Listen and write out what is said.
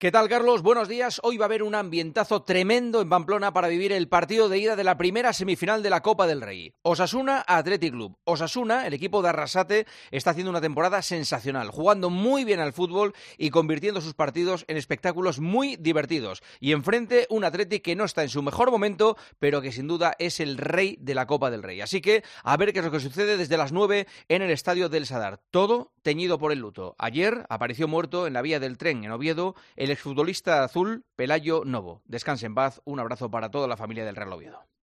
¿Qué tal, Carlos? Buenos días. Hoy va a haber un ambientazo tremendo en Pamplona para vivir el partido de ida de la primera semifinal de la Copa del Rey. Osasuna Athletic Club. Osasuna, el equipo de Arrasate, está haciendo una temporada sensacional, jugando muy bien al fútbol y convirtiendo sus partidos en espectáculos muy divertidos. Y enfrente un Athletic que no está en su mejor momento, pero que sin duda es el rey de la Copa del Rey. Así que a ver qué es lo que sucede desde las 9 en el estadio del Sadar. Todo teñido por el luto. Ayer apareció muerto en la vía del tren en Oviedo el exfutbolista azul Pelayo Novo. Descanse en paz, un abrazo para toda la familia del Real Oviedo.